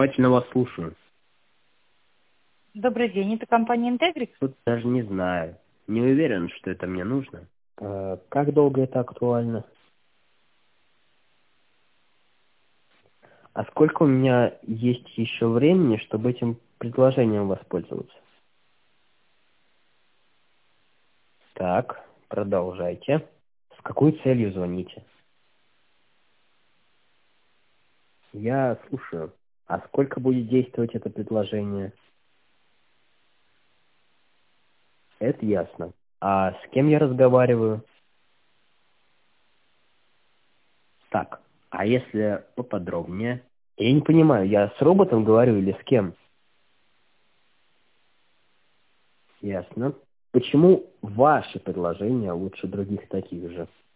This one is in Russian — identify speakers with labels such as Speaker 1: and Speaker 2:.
Speaker 1: Внимательно вас слушаю.
Speaker 2: Добрый день, это компания Integrix?
Speaker 1: Тут даже не знаю. Не уверен, что это мне нужно. Как долго это актуально? А сколько у меня есть еще времени, чтобы этим предложением воспользоваться? Так, продолжайте. С какой целью звоните? Я слушаю. А сколько будет действовать это предложение? Это ясно. А с кем я разговариваю? Так, а если поподробнее? Я не понимаю, я с роботом говорю или с кем? Ясно. Почему ваши предложения лучше других таких же?